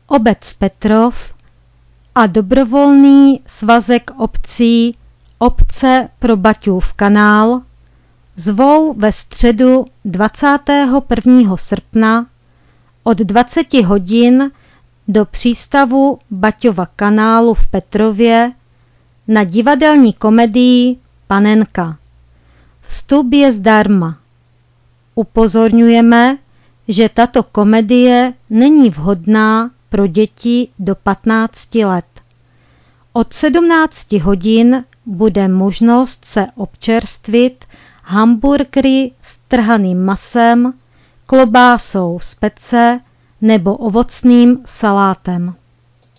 obec Petrov a dobrovolný svazek obcí Obce pro Baťův kanál zvou ve středu 21. srpna od 20 hodin do přístavu Baťova kanálu v Petrově na divadelní komedii Panenka. Vstup je zdarma. Upozorňujeme, že tato komedie není vhodná pro děti do 15 let. Od 17 hodin bude možnost se občerstvit hamburgery s trhaným masem, klobásou z pece nebo ovocným salátem.